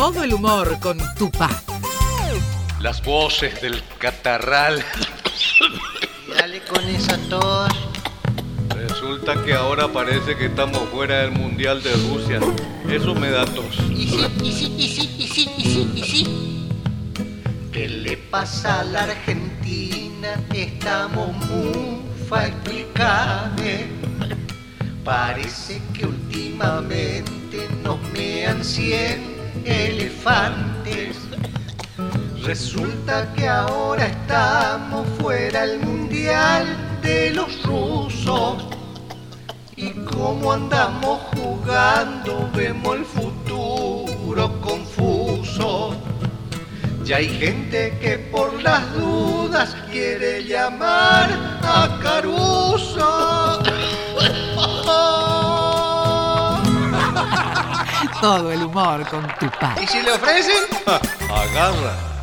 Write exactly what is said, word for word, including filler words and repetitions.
Todo el humor con Tupac. Las voces del catarral. Dale con esa tos. Resulta que ahora parece que estamos fuera del Mundial de Rusia. Eso me da tos. Y sí, y sí, y sí, y sí, y sí, y sí. ¿Qué le pasa a la Argentina? Estamos mufa, explícame. Parece que últimamente nos mean cien elefantes. Resulta que ahora estamos fuera del Mundial de los rusos. Y como andamos jugando, vemos el futuro confuso. Ya hay gente que por las dudas quiere llamar a Caruso. Todo el humor con Tupac. ¿Y si le ofrecen? Agarra.